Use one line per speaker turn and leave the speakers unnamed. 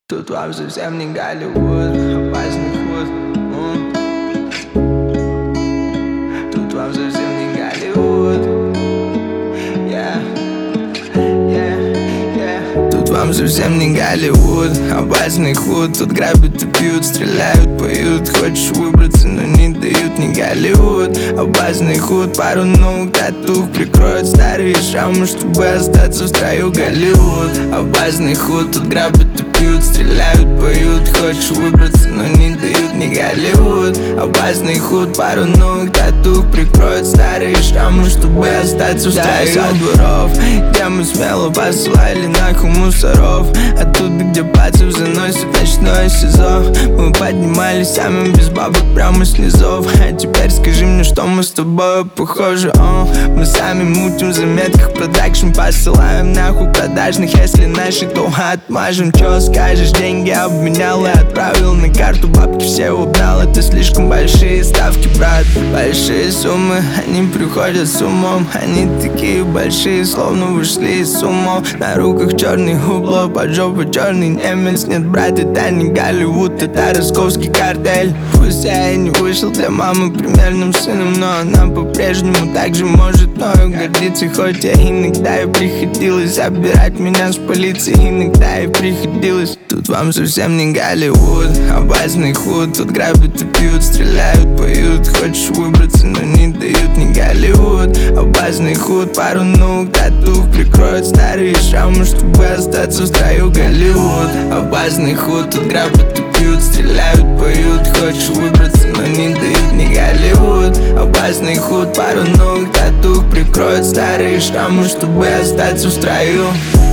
Тут вам совсем не Голливуд, опасный ход. Тут вам совсем не Голливуд. Тут вам совсем не Голливуд, опасный ход. Тут грабят и пьют, стреляют, поют. Хочешь выбраться, но не дают, не Голливуд. Опасный ход, пару новых татух прикроют старые шрамы, чтобы остаться в строю. Голливуд, опасный ход. Тут грабят и пьют, стреляют, поют. Хочешь выбраться, но не дают, не Голливуд. Опасный ход, пару новых татух прикроют старые шрамы, чтобы остаться в строю. От дворов, где мы смело посылали нахуй мусоров. Оттуда, где пацев заносит ночное СИЗО. Мы поднимались самим без бабок прямо с низов. А теперь скажи мне, что мы с тобой похожи. Мы сами мутим в заметках, продакшн посылаем нахуй продажных. Если наши, то отмажем. Чё скажешь, деньги обменял и отправил на карту. Бабки все убрал, это слишком большие ставки, брат. Большие суммы, они приходят с умом. Они такие большие, словно вышли из умов. На руках черный хубло, под жопой черный немец. Нет, брат, это не Голливуд, это ростовский картель. Пусть я и не вышел для мамы примерным сыном, но она по-прежнему так же может мною гордиться. Хоть я иногда и приходилось забирать меня с полиции, иногда и приходилось. Тут вам совсем не Голливуд, опасный ход. Тут грабят и пьют, стреляют, поют. Хочешь выбраться, но не дают, не Голливуд. Опасный ход, пару новых татух прикроют старые шрамы, чтобы остаться в строю. Голливуд, опасный ход. Тут грабят и пьют, стреляют, поют. Хочешь выбраться, но не дают, не Голливуд. Опасный ход, пару новых татух прикроют старые шрамы, чтобы остаться в строю.